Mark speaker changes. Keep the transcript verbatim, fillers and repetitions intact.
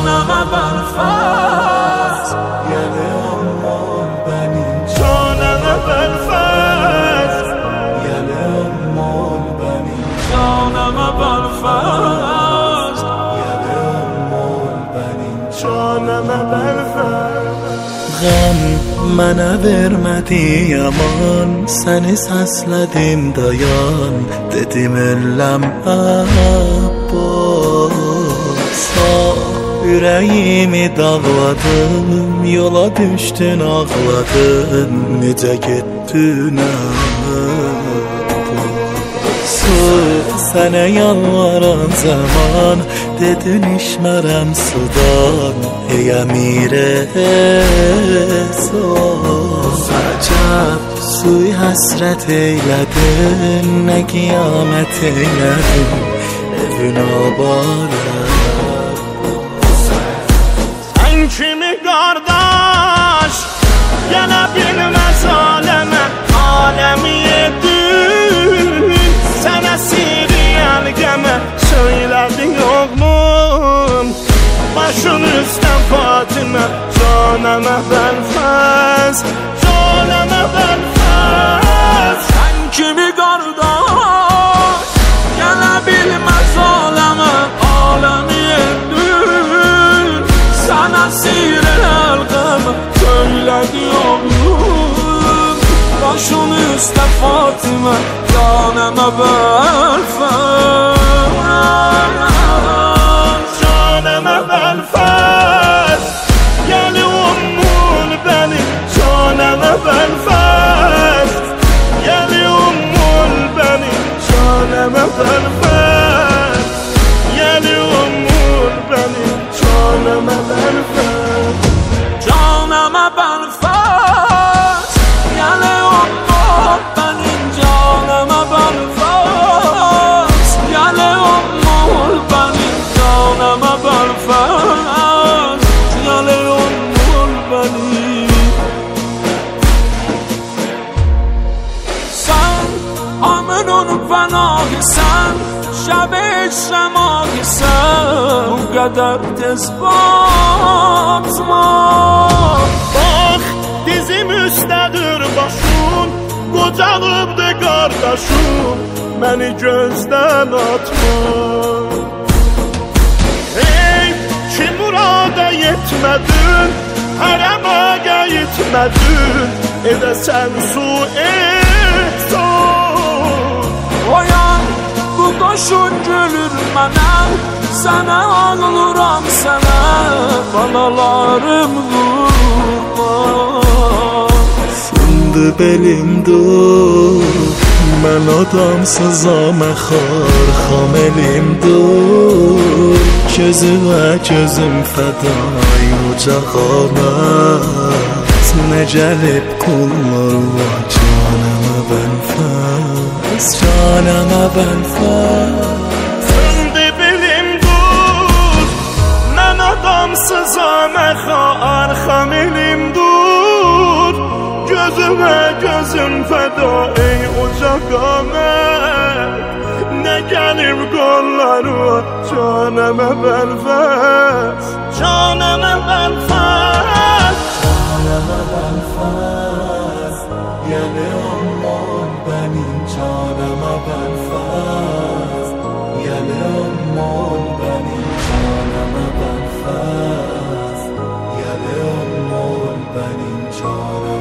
Speaker 1: جانم بلفز
Speaker 2: یله امال بنین
Speaker 1: جانم بلفز
Speaker 2: یله امال بنین
Speaker 1: جانم بلفز
Speaker 2: یله امال بنین
Speaker 1: جانم بلفز
Speaker 2: غم mənə vermədi yaman, səni səslədim dayan, dedim elləm Abbas. Ürəyimi dağladım, yola düşdün ağladın, necə getdin Abbas. Sənə yalvaran zaman, dedin içmərəm sudan, ey əmirə sos. Əcəb suy həsrət eylədin, nə qiyamət eylədin, evin abarə
Speaker 1: sən kimi qardaş gələ bilməz aləmə, aləmi yedin sən əsiri əlqəmə. Söylədin oğlum başın üstə Fatimə, canəmə bəlfəz canəmə bəlfəz sən kimi qardaş gələ bilməz aləmə, aləmi yedin sən əsir əlqəmə. Söylədi oğlum başın üstə Fatimə, canəmə bəlfəz canəmə bəlfəz یلی امول بنین جانم بلفز یلی امول بنین جانم بلفز یلی امول بنین جانم بلفز جانم بلفز یلی امول بنین جانم بلفز یلی امول بنین جانم بلفز یلی امول بنین sen amının pənahı sen şəb işləmahı sen bu qədər tez batma. Bax dizim üstədir başım, qocalıbdır qardaşım, məni gözdən atma. Ey ki murada yetmədin, hərəməyə yetmədin, edəsən su ehsan. Oyan bu qoşun gülür mənə, sənə ağlıram sənə, balalarım qurban.
Speaker 2: Sındı belim dur, mən adamsızam əxar, xamelim dur, gözümə gözüm fədai ocaq amət, nə gəlib qullar var canəmə bəlfəz, canəmə bəlfəz.
Speaker 1: Sındı belim dur, mən adamsızam əxar, xamelim dur, gözümə gözüm fəda ey ocaq amət, nə gəlib qolları var canəmə bəlfəz, canəmə bəlfəz
Speaker 2: canəmə bəlfəz یله امال بنین canəmə bəlfəz یله امال بنین canəmə bəlfəz یله امال بنین canəmə